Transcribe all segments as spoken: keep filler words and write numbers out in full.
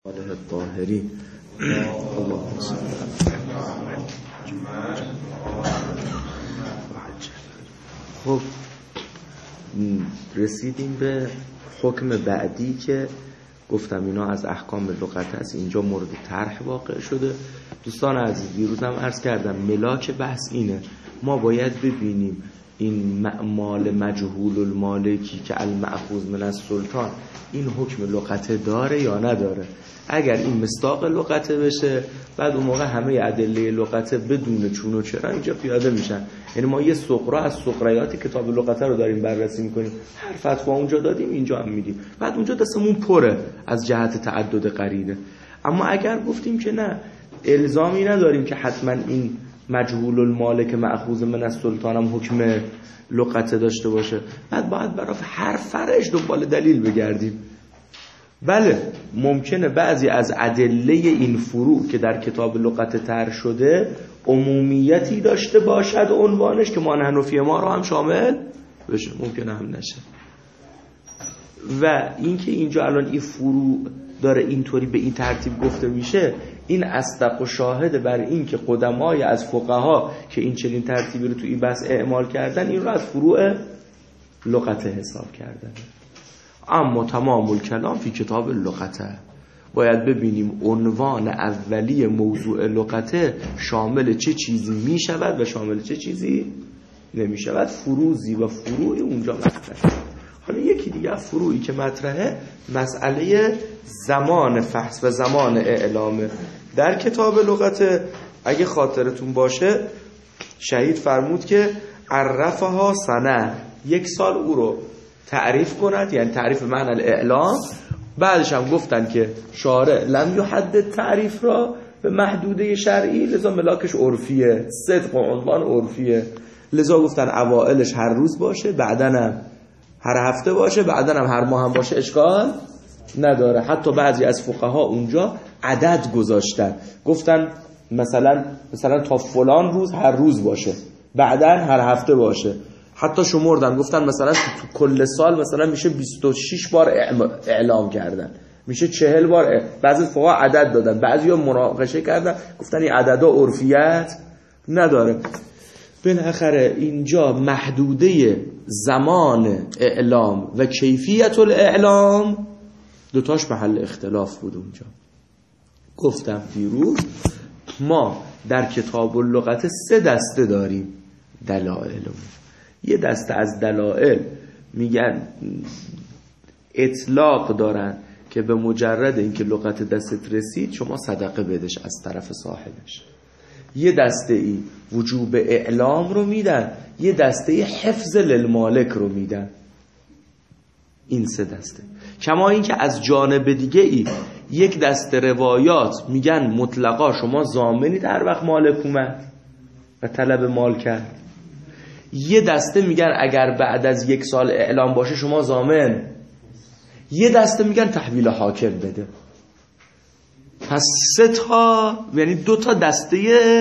آله الطاهرین اللهم صل خب رسیدیم به حکم بعدی که گفتم اینا از احکام لغت است، اینجا مورد طرح واقع شده. دوستان عزیز دیروزم عرض کردم ملاک بحث اینه، ما باید ببینیم این مال مجهول المالکی که المأخوذ من السلطان این حکم لغته داره یا نداره. اگر این مصداق لغته بشه بعد اون موقع همه ادله لغته بدون چون و چرا اینجا پیاده میشن. یعنی ما یه سقرا از سقریات کتاب لغته رو داریم بررسی میکنیم، هر فتوا اونجا دادیم اینجا هم میدیم، بعد اونجا دستمون پره از جهت تعدد قرینه. اما اگر گفتیم که نه الزامی نداریم که حتما این مجهول المالک مأخوذ من السلطان هم حکم لغته داشته باشه، بعد باید برای هر فرعش دنبال دلیل بگردیم. بله ممکنه بعضی از ادله این فروع که در کتاب لغت طرح شده عمومیتی داشته باشد عنوانش که ما حنفی ما رو هم شامل بشه، ممکنه هم نشه. و اینکه اینجا الان این فروع داره اینطوری به این ترتیب گفته میشه، این اصدق و شاهد بر این که قدمای از فقها که این چنین ترتیبی رو تو این بحث اعمال کردن این رو از فروع لغت حساب کردن. اما تمام الکلام فی کتاب لغته، باید ببینیم عنوان اولی موضوع لغته شامل چه چیزی می شود و شامل چه چیزی نمی شود. فروزی و فروعی اونجا مطرحه. حالا یکی دیگه فروعی که مطرحه مسئله زمان فحص و زمان اعلامه. در کتاب لغته اگه خاطرتون باشه شهید فرمود که عرفها سنه، یک سال او رو تعریف کند، یعنی تعریف معنی الاعلام. بعدش هم گفتن که شارع لم یحدد تعریف را به محدوده شرعی، لذا ملاکش عرفیه، صدق و عنوان عرفیه، لذا گفتن اوائلش هر روز باشه، بعدن هم هر هفته باشه، بعدن هم هر ماه هم باشه، اشکال نداره. حتی بعضی از فقها اونجا عدد گذاشتن، گفتن مثلا مثلا تا فلان روز هر روز باشه، بعدن هر هفته باشه. حتی شمردن گفتن مثلا تو کل سال مثلا میشه بیست و شش بار اعلام کردن، میشه چهل بار. بعضی فقها عدد دادن، بعضیا مناقشه کردن گفتن این عددا عرفیت نداره. بالاخره اینجا محدوده زمان اعلام و کیفیت الاعلام دوتاش محل اختلاف بود. اونجا گفتم دیروز ما در کتاب اللغت سه دسته داریم دلائلمون. یه دسته از دلائل میگن اطلاق دارن که به مجرد اینکه لغت دستت رسید شما صدقه بدش از طرف صاحبش. یه دسته ای وجوب اعلام رو میدن، یه دسته ای حفظ للمالک رو میدن. این سه دسته. کما این که از جانب دیگه ای یک دسته روایات میگن مطلقا شما ضامنید هر وقت مالک اومد و طلب مال کرد. یه دسته میگن اگر بعد از یک سال اعلام باشه شما ضامن. یه دسته میگن تحویل حاکم بده. پس سه تا، یعنی دو تا دسته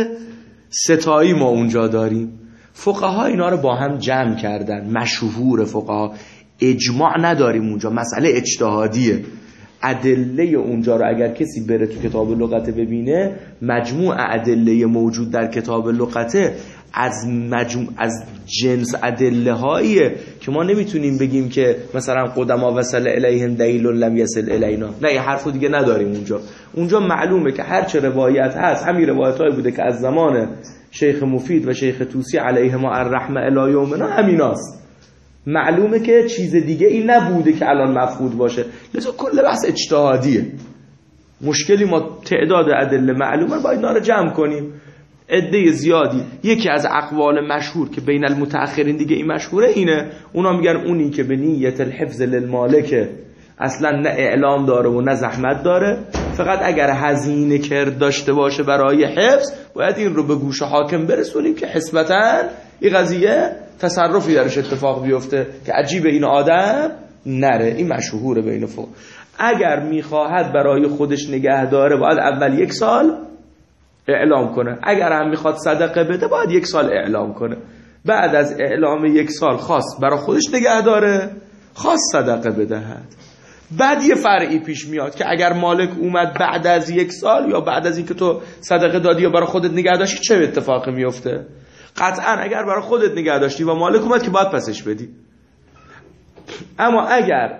ستایی ما اونجا داریم. فقها اینا رو با هم جمع کردن. مشهور فقها، اجماع نداریم اونجا، مسئله اجتهادیه. ادله اونجا رو اگر کسی بره تو کتاب لغته ببینه، مجموع ادله موجود در کتاب لغته از مجموع از جنس ادله هاییه که ما نمیتونیم بگیم که مثلا قدما وصل الیهم دلیل لم یصل الینا. نه، یه حرفو دیگه نداریم اونجا. اونجا معلومه که هر چه روایت هست همین روایتایی بوده که از زمان شیخ مفید و شیخ طوسی علیهما الرحمه الی یومنا همیناست. معلومه که چیز دیگه این نبوده که الان مفقود باشه. لذا کل بحث اجتهادیه. مشکلی ما تعداد ادله معلومه باید اینا رو جمع کنیم. عده زیادی، یکی از اقوال مشهور که بین المتأخرین دیگه این مشهوره اینه، اونا میگن اونی که به نیت الحفظ للمالک اصلا نه اعلام داره و نه زحمت داره، فقط اگر هزینه کرد داشته باشه برای حفظ باید این رو به گوش حاکم برسونیم که حسبتاً این قضیه تصرفی درش اتفاق بیفته که عجیب این آدم نره. این مشهوره بین فقها. اگر میخواهد برای خودش نگه داره باید اول یک سال اعلام کنه، اگر هم میخواد صدقه بده باید یک سال اعلام کنه. بعد از اعلام یک سال خواست برای خودش نگه داره، خواست صدقه بدهد. بعد یه فرعی پیش میاد که اگر مالک اومد بعد از یک سال یا بعد از اینکه تو صدقه دادی یا برای خودت نگه داشتی چه اتفاقی میفته؟ قطعا اگر برای خودت نگه داشتی و مالک اومد که باید پسش بدی. اما اگر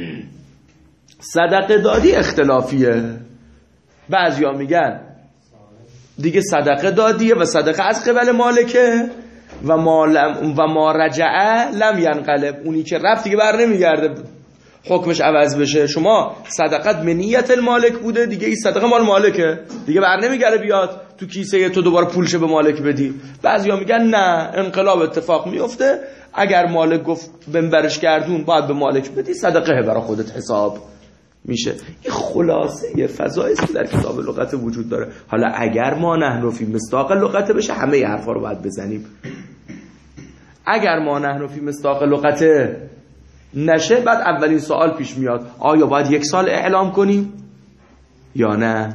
صدقه دادی اختلافیه. بعضیا میگن دیگه صدقه دادیه و صدقه از قبل مالکه و ما لم و ما رجعه لم ینقلب، اونی که رفت دیگه بر نمیگرده حکمش عوض بشه. شما صدقت منیت المالک بوده دیگه، این صدقه مال مالکه دیگه بر نمیگره بیاد تو کیسه تو دوباره پولش به مالک بدی. بعضیا میگن نه، انقلاب اتفاق میفته، اگر مالک گفت بنبرش گردون باید به مالک بدی، صدقه برای خودت حساب میشه. این خلاصه فضایی است که در کتاب لغت وجود داره. حالا اگر ما نحن فی مصداق لغت بشه همه ی حرفا رو باید بزنیم. اگر ما نحن فی مصداق لغت نشه، بعد اولین سوال پیش میاد آیا باید یک سال اعلام کنیم یا نه؟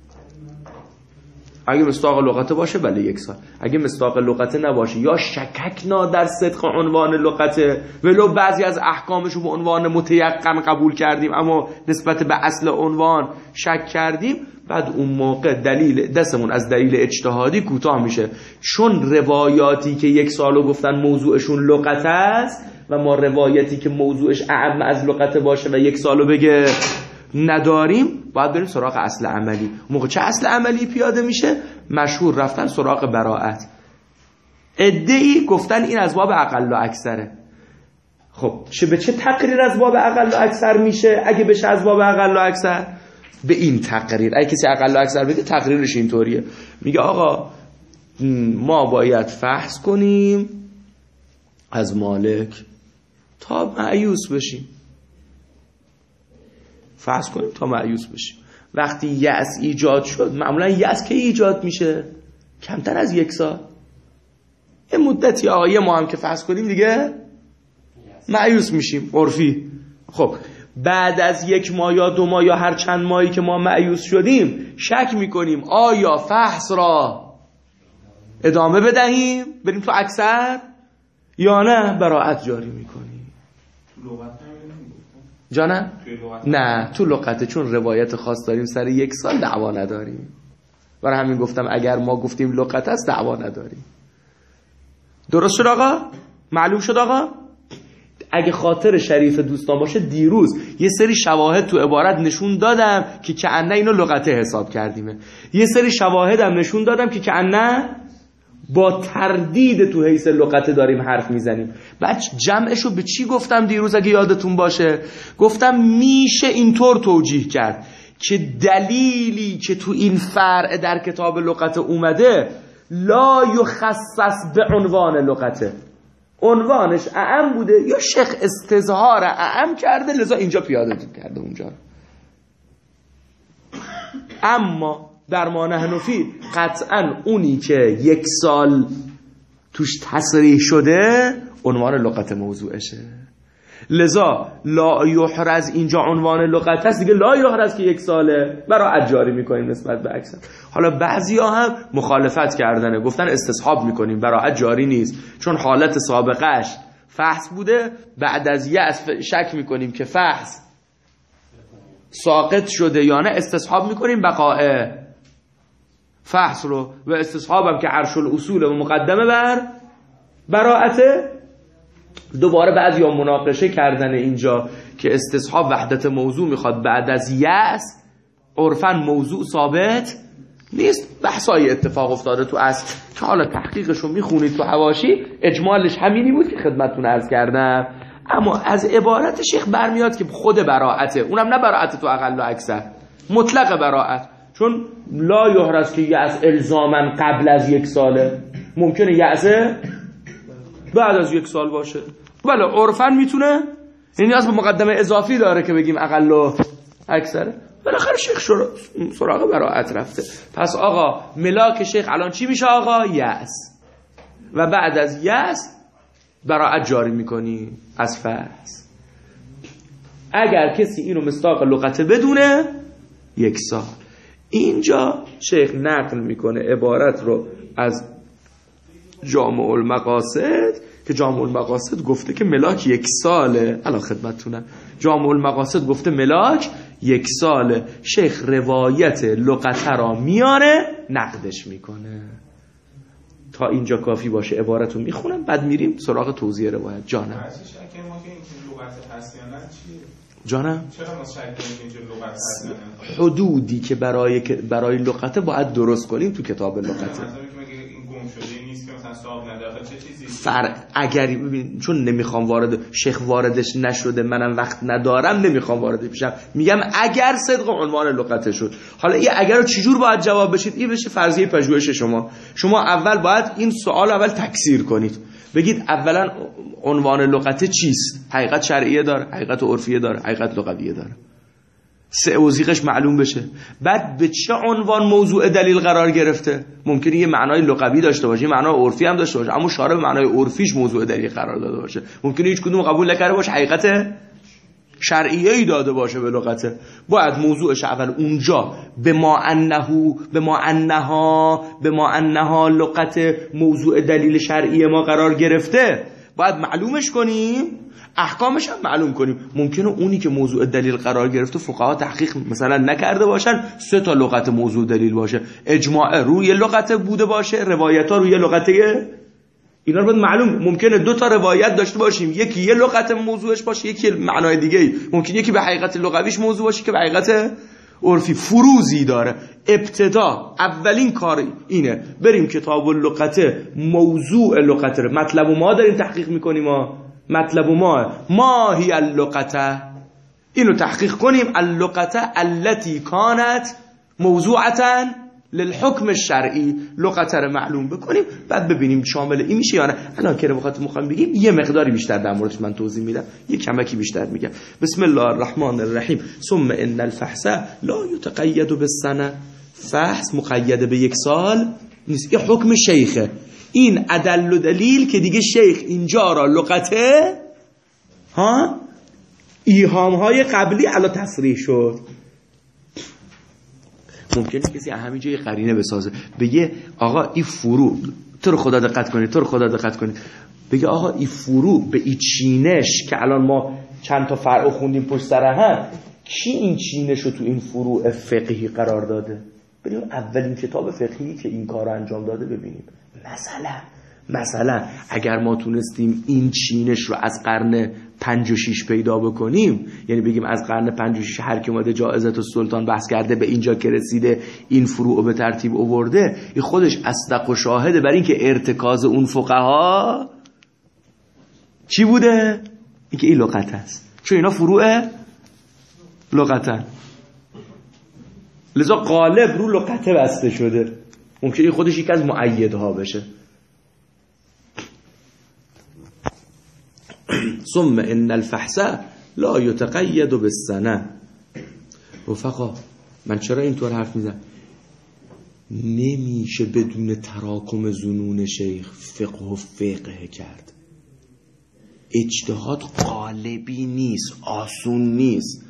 اگه مصداق لغت باشه بله یک سال، اگه مصداق لغت نباشه یا شککنا در صدق عنوان لغته ولو بعضی از احکامش رو به عنوان متیقن قبول کردیم اما نسبت به اصل عنوان شک کردیم، بعد اون موقع دلیل دستمون از دلیل اجتهادی کوتاه میشه. چون روایاتی که یک سالو گفتن موضوعشون لغت است و ما روایتی که موضوعش اعم از لغت باشه و یک سالو بگه نداریم، باید بریم سراغ اصل عملی. موقع چه اصل عملی پیاده میشه؟ مشهور رفتن سراغ براءت. ادعی گفتن این از باب اقل و اکثره. خب چه به چه تقریر از باب اقل و اکثر میشه؟ اگه بشه از باب اقل و اکثر، به این تقریر. اگه کسی اقل و اکثر بگه تقریرش اینطوریه، میگه آقا ما باید فحص کنیم از مالک تا مایوس بشیم، فرض کنیم تا مایوس بشیم. وقتی یأس ایجاد شد، معمولا یأس که ایجاد میشه کمتر از یک سال، یه مدتی آقا یه ما هم که فرض کنیم دیگه مایوس میشیم عرفی. خب بعد از یک ماه یا دو ماه یا هر چند ماهی که ما مایوس شدیم شک میکنیم آیا فحص را ادامه بدهیم بریم تو اکثر یا نه براءت جاری میکنیم. جانم؟ نه تو لغته، چون روایت خاص داریم سر یک سال دعوا نداریم. برای همین گفتم اگر ما گفتیم لغت است دعوا نداریم. درست شد آقا؟ معلوم شد آقا؟ اگه خاطر شریف دوستان باشه، دیروز یه سری شواهد تو عبارت نشون دادم که کأنه اینو لغته حساب کردیمه، یه سری شواهدم نشون دادم که کأنه با تردید تو حیث لغته داریم حرف میزنیم. بعد جمعشو به چی گفتم دیروز اگه یادتون باشه؟ گفتم میشه اینطور توجیه کرد که دلیلی که تو این فرع در کتاب لغته اومده لا یخصص به عنوان لغته، عنوانش اعم بوده یا شیخ استظهار اعم کرده لذا اینجا پیاده کرده اونجا. اما در ما نحن فی قطعا اونی که یک سال توش تصریح شده عنوان لغت موضوعشه، لذا لا یحرز اینجا عنوان لغت هست دیگه، لا یحرز که یک ساله براءت جاری میکنیم نسبت به اکثر. حالا بعضیا هم مخالفت کردنه، گفتن استصحاب میکنیم براءت جاری نیست، چون حالت سابقش فحص بوده، بعد از یأس شک میکنیم که فحص ساقط شده یا نه، استصحاب میکنیم بقاء فحص رو و استصحابم که عرش الاصول و مقدمه بر براءته. دوباره بعضی ها مناقشه کردن اینجا که استصحاب وحدت موضوع میخواد بعد از یأس، عرفاً موضوع ثابت نیست. بحثای اتفاق افتاده تو اصل که حالا تحقیقش رو میخونید تو حواشی، اجمالش همینی بود که خدمتتون عرض کردم. اما از عبارت شیخ برمیاد که خود براءته، اونم نه براءت تو اقل و اکثر، مطلق براءت، چون لا یحرز که یأس الزاماً قبل از یک ساله، ممکنه یأس بعد از یک سال باشه. بله عرفاً میتونه، این نیاز به مقدمه اضافی داره که بگیم اقل و اکثره. بالاخره شیخ سراغ براءت رفته. پس آقا ملاک شیخ الان چی میشه آقا؟ یأس. و بعد از یأس براءت جاری میکنی از فحص. اگر کسی اینو مصداق لغته بدونه یک سال. اینجا شیخ نقل میکنه عبارت رو از جامع المقاصد که جامع المقاصد گفته که ملاک یک ساله. الان خدمتتونم. جامع المقاصد گفته ملاک یک ساله. شیخ روایت لغته را میاره نقدش میکنه. تا اینجا کافی باشه عبارتو میخونم بعد میریم سراغ توضیح روایت. جانم جانم چرا ما شک کنیم اینجا لغت هست؟ حدودی که برای برای لغته باید درست کنیم تو کتاب لغته. مثلا که مگه این گم شده نیست که مثلا صاحب نداره چه چیزی فرق اگر ببین چون نمیخوام وارد شیخ واردش نشده منم وقت ندارم نمیخوام وارد بشم میگم اگر صدق عنوان لغته شد. حالا این اگر رو چجور باید جواب بشید؟ این بشه فرضیه پژوهش شما. شما اول باید این سوال اول تکثیر کنید. بگید اولا عنوان لغته چیست؟ حقیقت شرعیه داره، حقیقت عرفیه داره، حقیقت لغویه داره. سه اوزیقش معلوم بشه. بعد به چه عنوان موضوع دلیل قرار گرفته؟ ممکنه یه معنای لغوی داشته باشه، یه معنای عرفی هم داشته باشه، اما شارع به معنای عرفیش موضوع دلیل قرار داده باشه. ممکنه هیچ کدوم قبول نکرده باشه، حقیقت شرعیه ای داده باشه به لغته. باید موضوعش اول اونجا به ما انه به ما انها به ما انها لغت موضوع دلیل شرعی ما قرار گرفته باید معلومش کنیم، احکامش هم معلوم کنیم. ممکنه اونی که موضوع دلیل قرار گرفته فقها تحقیق مثلا نکرده باشن، سه تا لغت موضوع دلیل باشه، اجماع روی لغت بوده باشه، روایت ها روی لغته، اینا رو باید معلوم. ممکنه دو تا روایت داشته باشیم، یکی یه لغت موضوعش باشه، یکی معنای دیگه ای. ممکنه یکی به حقیقت لغویش موضوع باشه که به حقیقت عرفی. فروزی داره. ابتدا اولین کار اینه بریم کتاب اللغته، موضوع لغته رو مطلب و ما داریم تحقیق میکنیم. ما مطلب و ما ما هی اللغته، اینو تحقیق کنیم. اللغته التي كانت موضوعتا للحکم الشرعی، لغته رو معلوم بکنیم بعد ببینیم شامل این میشه یا نه. الان که وقتی میخوام بگیم یه مقداری بیشتر در موردش من توضیح میدم، یه کمکی بیشتر میگم. بسم الله الرحمن الرحیم. ثم ان الفحص لا يتقید بالسنه. فحص مقید به یک سال نیست، این حکم شیخه. این عدل و دلیل که دیگه شیخ اینجا را لغته ها ایهام های قبلی الان تصریح شد. ممکنه کسی همینجا یه قرینه بسازه بگه آقا این فرو، تو رو خدا دقت کنید، تو رو خدا دقت کنید، بگه آقا این فرو به این چینش که الان ما چند تا فرع خوندیم پشت سر هم، کی این چینش رو تو این فروع فقهی قرار داده؟ بریم اولین کتاب فقهی که این کار رو انجام داده ببینیم. مثلا مثلا اگر ما تونستیم این چینش رو از قرن پنج و شیش پیدا بکنیم، یعنی بگیم از قرن پنج و شیش هر کی اومده جائزت السلطان بحث کرده به اینجا که رسیده این فروع به ترتیب آورده، این خودش اصدق و شاهده بر این که ارتکاز اون فقها چی بوده؟ این که این لغت است، چون اینا فروع لغتن، لذا غالب رو لغته بسته شده. ممکنه این خودش یکی از مؤیدها بشه. ثم ان الفحص لا يتقید بالسنه. رفقا من چرا اینطور حرف میزنم؟ نمیشه بدون تراکم ظنون شیخ فقه و فقه کرد. اجتهاد غالبی نیست، آسون نیست.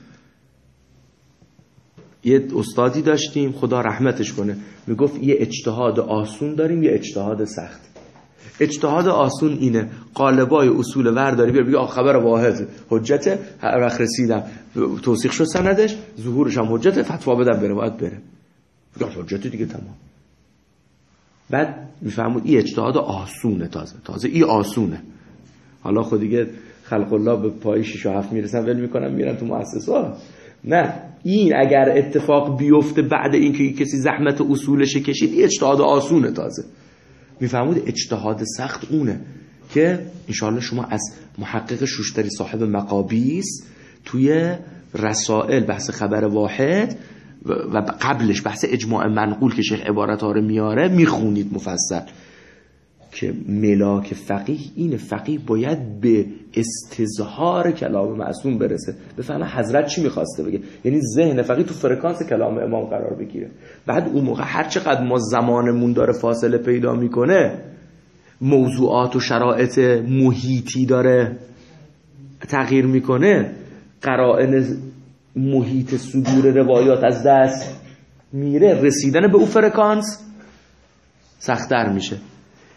یه استادی داشتیم خدا رحمتش کنه، میگفت یه اجتهاد آسون داریم یه اجتهاد سخت. اجتهاد آسون اینه قالبای اصول ورداری بیار بگی آخ خبر واحد حجته، هر وقت رسیدم توثیق شد سندش، ظهورش هم حجته، فتوا بدم بره، باید بره، بگم حجته دیگه تمام. بعد میفهمود این اجتهاد آسونه، تازه تازه این آسونه. حالا خود دیگه خلق الله به پای شیش و هفت میرسن ول میکنن میرن تو مؤسسات. نه، این اگر اتفاق بیفته بعد اینکه کسی زحمت اصولش کشید این اجتهاد آسونه. تازه میفهمود اجتهاد سخت اونه که انشاءالله شما از محقق شوشتری صاحب مقابیس توی رسائل بحث خبر واحد و قبلش بحث اجماع منقول که شیخ عبارت ها رو میاره میخونید مفصل که ملاک فقیه اینه. فقیه باید به استظهار کلام معصوم برسه، بفهمه حضرت چی میخواسته بگه، یعنی ذهن فقیه تو فرکانس کلام امام قرار بگیره. بعد اون موقع هر چقدر ما زمانمون داره فاصله پیدا میکنه، موضوعات و شرایط محیطی داره تغییر میکنه، قرائن محیط صدور روایات از دست میره، رسیدن به اون فرکانس سخت‌تر میشه.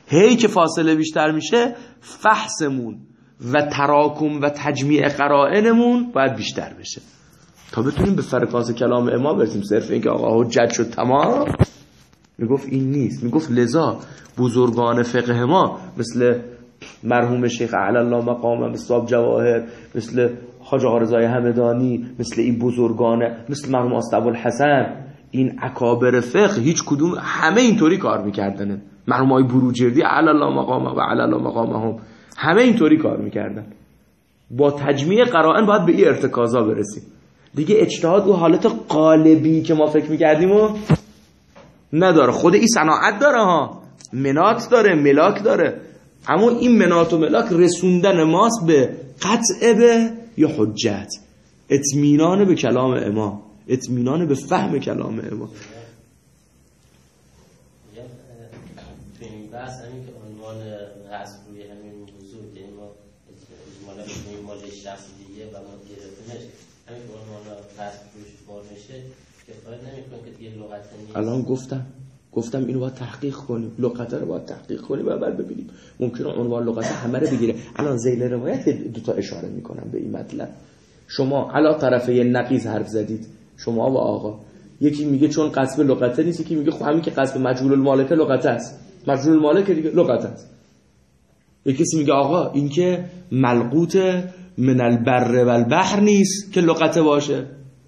هی که فاصله بیشتر میشه فحصمون و تراکم و تجمیع قرائنمون باید بیشتر بشه تا بتونیم به فرکانس کلام امام برسیم. صرف این که آقا حجت شد تمام، میگفت این نیست. میگفت لذا بزرگان فقه ما مثل مرحوم شیخ اعلی الله مقام، مثل اب جواهر، مثل حاج آقا رضای همدانی، مثل این بزرگان، مثل مرحوم استاد ابوالحسن، این اکابر فقه هیچ کدوم همه اینطوری کار میکردن. مرحوم آقای بروجردی اعلی الله مقام و اعلی الله مقامهم همه اینطوری کار میکردن. با تجمیع قرائن باید به این ارتکازا برسیم دیگه. اجتهاد و حالت قالبی که ما فکر میکردیم و نداره. خود این صناعت داره ها، منات داره، ملاک داره، اما این منات و ملاک رسوندن ماست به قطع به یا حجت، اطمینان به کلام امام، اطمینان به فهم کلام امام. تو این بحث همین که عنوان هست روی همین موضوع که ما اجمالا بکنیم مال شخص دیگه و ما گرفتنش، همین که عنوان هست روش بار میشه کفایت نمیکنه که دیگه لغت نیست. الان گفتم گفتم اینو باید تحقیق کنیم، لغت رو باید تحقیق کنیم و بعد ببینیم. ممکنه عنوان لغت همه رو بگیره. الان ذیل روایت دو تا اشاره میکنم به این مطلب. شما علا طرفه نقیض حرف زدید شما و آقا. یکی میگه چون قصب لغته نیست، یکی میگه خب همین که قصب مجهول المالکه لغته است، مجهول المالکه دیگه لغته است. یکی کسی میگه آقا این که ملقوت من البر و البحر نیست که لغته باشه،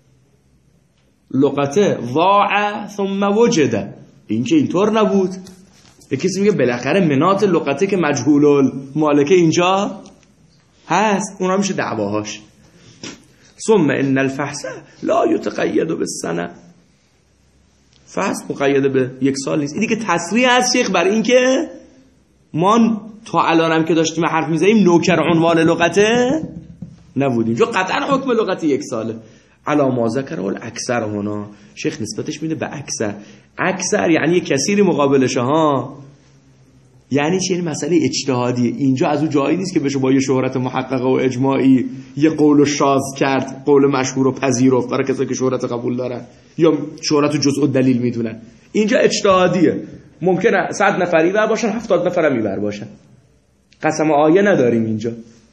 لغته ضاع ثم وجد، این که اینطور نبود. یکی کسی میگه بالاخره منات لغته که مجهول المالکه اینجا هست، اونها میشه دعواهاش. ثم ان الفحص لا يتقید بالسنه، فحص مقید به یک سال نیست. این دیگه تصریح از شیخ بر این که ما تا الانم که داشتیم حرف میزنیم نوکر عنوان لغته نبودیم، جو قطعا حکم لغتی یک ساله. علا ما ذکر الاکثر هنا، شیخ نسبتش میده به اکثر. اکثر یعنی کثیری مقابلشه ها، یعنی چه؟ یعنی مسئله اجتهادیه. اینجا از اون جایی نیست که بشه با یه شهرت محققه و اجماعی یه قول شاذ کرد، قول مشهور و پذیرفت برای کسایی که شهرت قبول دارن یا شهرت جزء و دلیل میدونن. اینجا اجتهادیه، ممکنه صد نفری بر باشن، هفتاد نفر هم میبر باشن. قسم آیه نداریم اینجا.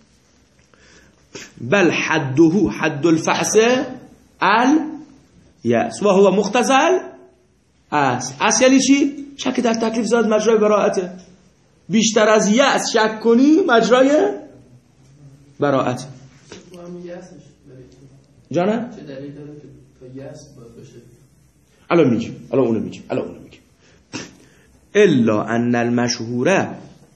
بل حده حد الفحص ال یأس و هو مختزل اس. اس یعنی چی؟ شک در تکلیف زاد مجرای براءته. بیشتر از یأس شک کنی مجرای براءت. جانه؟ چه دلیل داره که تا یأس باید بشه؟ الان میگیم، الان اونو میگیم، الان اونو میگیم. الا ان المشهوره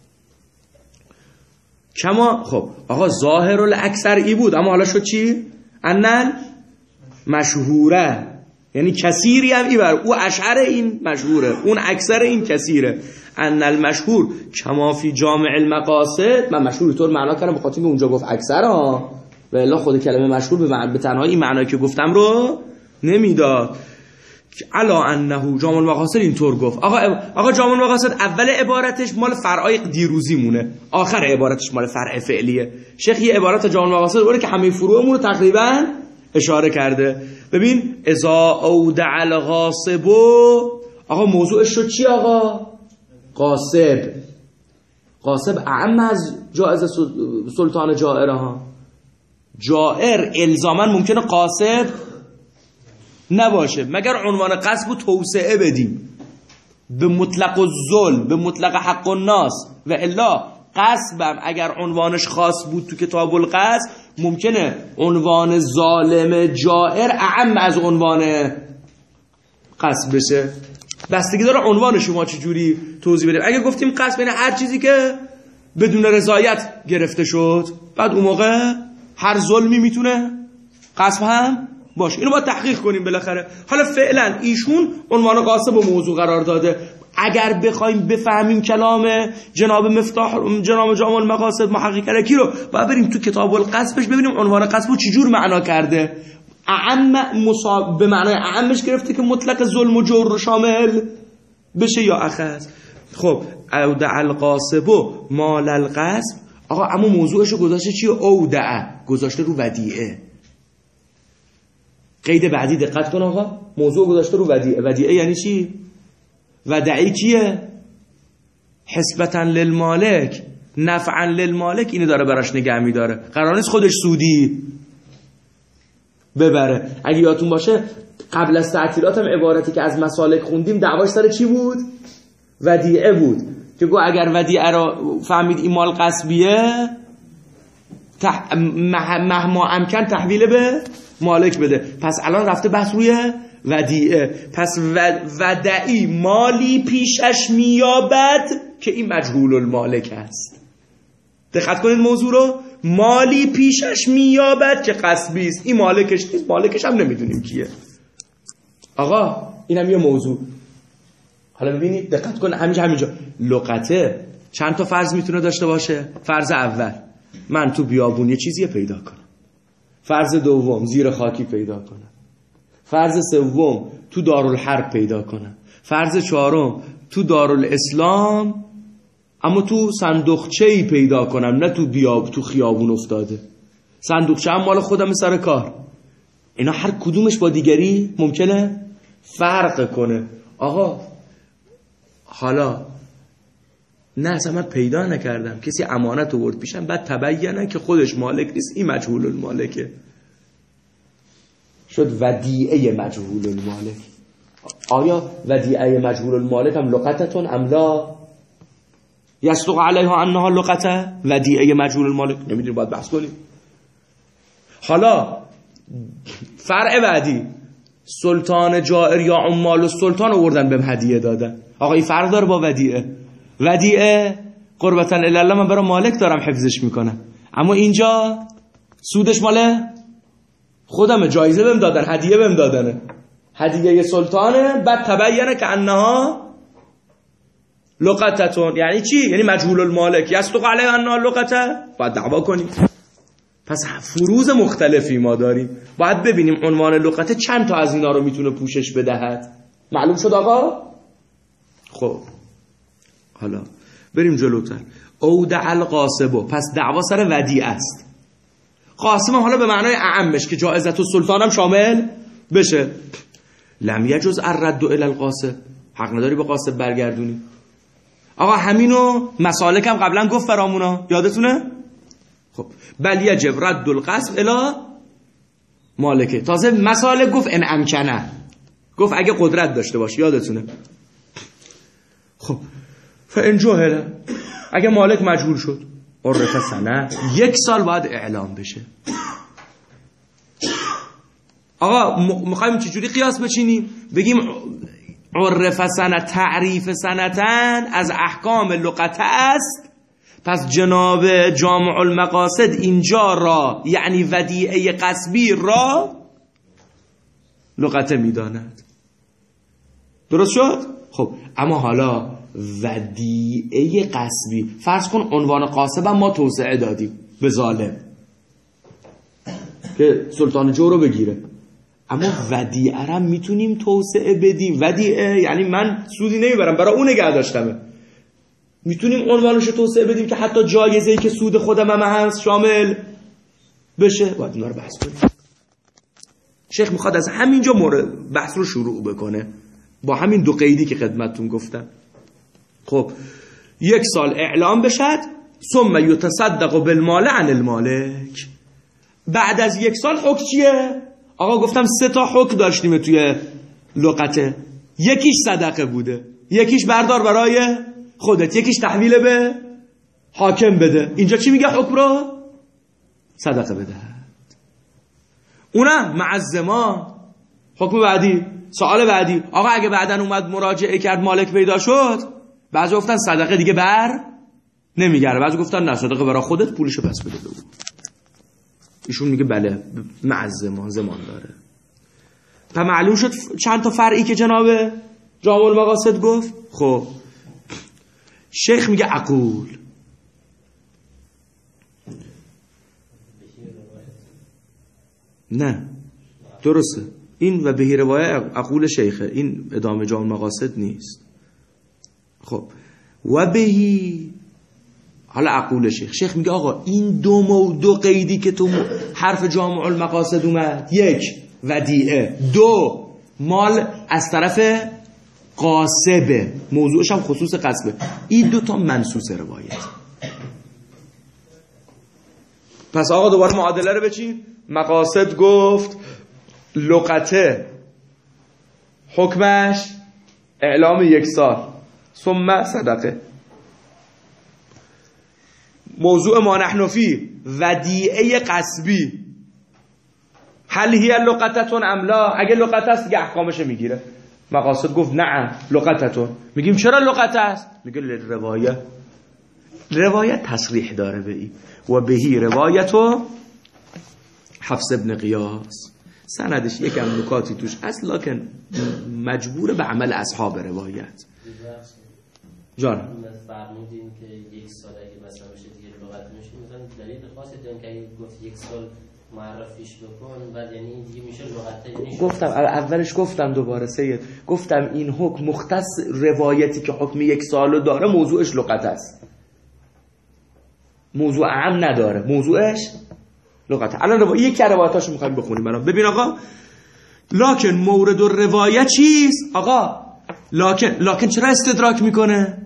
کما، خب آقا ظاهر الاکثر ای بود، اما حالا شد چی؟ ان مشهوره یعنی کثیری هم ای بر او اشعر این مشهوره، اون اکثر این کثیره. ان المشهور کما فی جامع المقاصد، من مشهور طور معنا کردم به خاطر اینکه اونجا گفت اکثر ها، و الا خود کلمه مشهور به معنی به تنهایی این معنایی که گفتم رو نمیداد. علا انه جامع المقاصد اینطور گفت. آقا آقا جامع المقاصد اول عبارتش مال فرعای دیروزی مونه، آخر عبارتش مال فرع فعلیه. شیخ یه عبارت جامع المقاصد بوده که همه فروعمون رو تقریبا اشاره کرده. ببین اذا اودع الغاصب، آقا موضوعش شد چی آقا؟ غاصب. غاصب اعم از جائز سلطان جائر ها. جائر الزاما ممکنه غاصب نباشه مگر عنوان قصب و توسعه بدیم به مطلق الظلم، به مطلق حق الناس، و الا قصبم اگر عنوانش خاص بود تو کتاب القصب ممکنه عنوان ظالم جائر اعم از عنوان قصب بشه. بستگی داره عنوان شما چجوری توضیح بدیم. اگه گفتیم قصب یعنی هر چیزی که بدون رضایت گرفته شد، بعد اون موقع هر ظلمی میتونه قصب هم باشه. اینو باید تحقیق کنیم بالاخره. حالا فعلا ایشون عنوان قاصب و موضوع قرار داده. اگر بخوایم بفهمیم کلام جناب مفتاح جناب جامع المقاصد محقق کرکی رو، باید بریم تو کتاب القصبش ببینیم عنوان قصب رو چجور معنا کرده. اعم مصاب به معنای اعمش گرفته که مطلق ظلم و جور رو شامل بشه یا اخذ. خب اودع القاصب مال القصب، آقا اما موضوعش رو گذاشته چیه؟ اودع گذاشته رو ودیعه. قید بعدی دقت کن آقا، موضوع گذاشته رو ودیعه. ودیعه یعنی چی؟ ودعی کیه؟ حسبتاً للمالک نفعاً للمالک، اینو داره براش نگه میداره. قرار نیست خودش سودی ببره. اگه یادتون باشه قبل از تعطیلات هم عبارتی که از مسالک خوندیم دعواش سر چی بود؟ ودیعه بود که گو اگر ودیعه را فهمید این مال غصبیه تح... مهما امکن تحویل به مالک بده. پس الان رفته بحث روی ودیعه. پس ودعی مالی پیشش میابد که این مجهول المالک است. دقت کنید موضوع رو. مالی پیشش میابد که غصبی است، این مالکش نیست، مالکش هم نمیدونیم کیه. آقا اینم یه موضوع. حالا ببینید دقت کن همینجا همینجا لغته چند تا فرض میتونه داشته باشه؟ فرض اول من تو بیابون یه چیزی پیدا کنم. فرض دوم زیر خاکی پیدا کنم. فرض سوم تو دارالحرب پیدا کنم. فرض چهارم تو دارالاسلام اما تو صندوقچه‌ای پیدا کنم، نه تو بیاب تو خیابون افتاده. صندوقچه هم مال خودم سر کار. اینا هر کدومش با دیگری ممکنه فرق کنه. آقا حالا نه اصلا من پیدا نکردم، کسی امانت آورد پیشم، بعد تبینه که خودش مالک نیست، این مجهول المالکه، شد ودیعه مجهول المالک. آیا ودیعه مجهول المالک هم لقطتون ام لا یصدق علیها انها لقطه؟ ودیعه مجهول المالک نمیدونی، باید بحث کنیم. حالا فرع بعدی سلطان جائر یا عمال السلطان آوردن بهم هدیه دادن. آقا این فرق داره با ودیعه. ودیعه قربتاً الی الله من برای مالک دارم حفظش میکنم، اما اینجا سودش مال خودمه، جایزه بهم دادن، هدیه بهم دادنه، هدیه سلطانه، بعد تبینه که انها لقطتون. یعنی چی؟ یعنی مجهول المالک یصدق علیه انها لقطه، باید دعوا کنیم. پس فروض مختلفی ما داریم، باید ببینیم عنوان لقطه چند تا از اینا رو میتونه پوشش بدهد. معلوم شد آقا؟ خب حالا بریم جلوتر. اودع القاسبو، پس دعوا سر ودیعه است. قاسم هم حالا به معنای اعمش که جائزت السلطان هم شامل بشه. لم یجوز الرد الی القاسب، حق نداری به قاسب برگردونی. آقا همینو مسالک هم قبلا گفت فرامونا، یادتونه؟ خب بل یجب رد القسم الی مالکه. تازه مسالک گفت ان امکنه، گفت اگه قدرت داشته باشه، یادتونه؟ خب فان جهل، اگه مالک مجهول شد، عرف سنه، یک سال باید اعلام بشه. آقا میخوایم چجوری قیاس بچینیم؟ بگیم عرف سنه تعریف سنتن از احکام لغته است، پس جناب جامع المقاصد اینجا را یعنی ودیعه قصبی را لغته میداند. درست شد؟ خب اما حالا ودیعه قصبی، فرض کن عنوان قاسب هم ما توسعه دادیم به ظالم که سلطان جو رو بگیره، اما ودیعه هم میتونیم توسعه بدیم. ودیعه یعنی من سودی نمیبرم، برای اون نگه داشتمه، میتونیم عنوانش رو توسعه بدیم که حتی جایزه‌ای که سود خودم هم هست شامل بشه. باید اینا رو بحث کنیم. شیخ میخواد از همینجا مورد بحث رو شروع بکنه با همین دو قیدی که خدمتتون گفتم. خب یک سال اعلام بشد، ثم یتصدق بالمال عن المالک. بعد از یک سال حکم چیه؟ آقا گفتم سه تا حکم داشتیم توی لغته، یکیش صدقه بوده، یکیش بردار برای خودت، یکیش تحویل به حاکم بده. اینجا چی میگه حکم رو؟ صدقه بده. اونم معزما. حکم بعدی، سوال بعدی، آقا اگه بعدن اومد مراجعه کرد مالک پیدا شد، بعضی گفتن صدقه دیگه بر نمیگره، بعضی گفتن نه صدقه برای خودت، پولشو پس بده به اون. ایشون میگه بله معزما زمان داره. تا معلوم شد چند تا فرعی که جناب جامع المقاصد گفت. خب شیخ میگه عقول. نه درسته، این و بهی روایه عقول شیخه، این ادامه جامع المقاصد نیست. خب و بهی حالا عقول شیخ. شیخ میگه آقا این دو مو دو قیدی که تو حرف جامع المقاصد اومد، یک ودیعه، دو مال از طرف قاسبه، موضوعش هم خصوص قصبه. این دو تا منصوص روایت. پس آقا دوباره معادله رو بچین. مقاصد گفت لغته حکمش اعلام یک سال ثم صدقه. موضوع ما نحن فی ودیعه قصبی هل هی لغتتون ام لا، اگه لغت است دیگه احکامش میگیره. مقاصد گفت نه لغتتون. میگیم چرا لغت است؟ میگه روایت روایت تصریح داره به این و بهی روایتو حفص ابن قیاس. سندش یکم نکاتی توش هست لکن مجبور به عمل اصحاب روایت. جان فرمودین که یک سال اگه مثلا بشه دیگه لغت میشه، مثلا دلیل خاصی دارن که اگه گفت یک سال معرفیش بکن بعد یعنی این دیگه میشه لغت. گفتم اولش گفتم دوباره سید گفتم این حکم مختص روایتی که حکم یک سالو داره موضوعش لغت است، موضوع عام نداره، موضوعش لغت. الان روایت یک روایتاشو میخوایم بخونیم برام. ببین آقا لکن مورد الروایت چیست آقا؟ لکن لکن چرا استدراک میکنه؟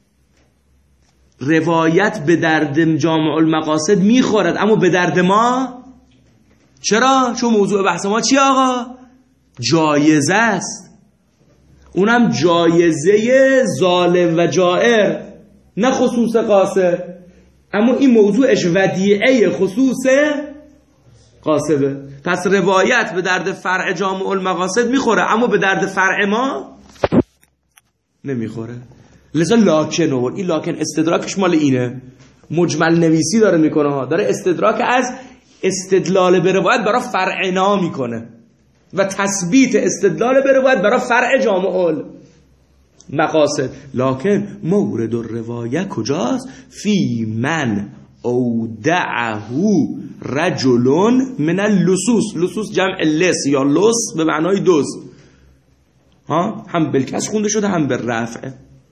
روایت به درد جامع المقاصد میخورد اما به درد ما چرا؟ چون موضوع بحث ما چی آقا؟ جایزه است، اونم جایزه ظالم و جائر، نه خصوص قاصد. اما این موضوعش ودیعه خصوص قاصده. پس روایت به درد فرع جامع المقاصد میخوره اما به درد فرع ما نمیخوره. لذا لاکن آورد. این لاکن استدراکش مال اینه، مجمل نویسی داره میکنه ها، داره استدراک از استدلال به روایت برای فرعنا میکنه و تثبیت استدلال به روایت برای فرع جامع مقاصد. لکن مورد الروایه کجاست؟ فی من اودعه رجل من اللصوص. لصوص جمع لس یا لص به معنای دوز ها، هم بالکسر خونده شده هم بالرفع.